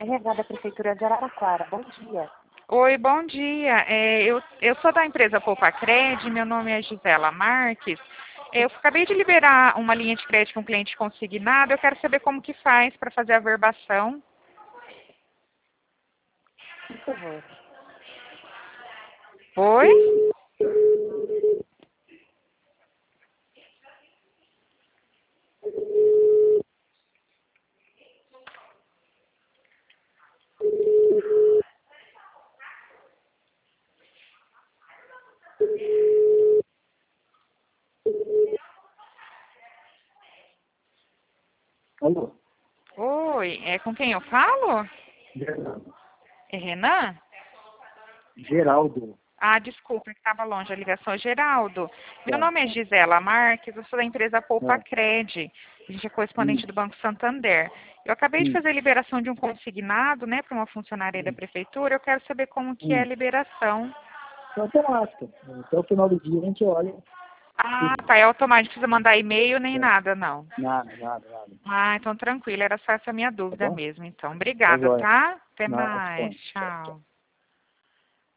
RH da Prefeitura de Araraquara. Bom dia. Oi, bom dia. Eu sou da empresa Poupacred, meu nome é Gisela Marques. Eu acabei de liberar uma linha de crédito com um cliente consignado, eu quero saber como que faz para fazer a verbação. Por favor. Oi? Alô? Oi, é com quem eu falo? Geraldo. É Renan? Geraldo. Ah, desculpa, que estava longe a ligação. Geraldo, meu Tá. nome é Gisela Marques, eu sou da empresa Tá. Poupacred, a gente é correspondente do Banco Santander. Eu acabei de Sim. fazer a liberação de um consignado, né, para uma funcionária aí da prefeitura, eu quero saber como que é a liberação. É automática. Até o final do dia a gente olha. Ah, tá, é automático, não precisa mandar e-mail nem É. nada, não. Nada. Ah, então tranquilo, era só essa minha Tá dúvida bom? mesmo, então. Tá Obrigada, joia. tá? Até Não, mais, disponha. Tchau. tchau.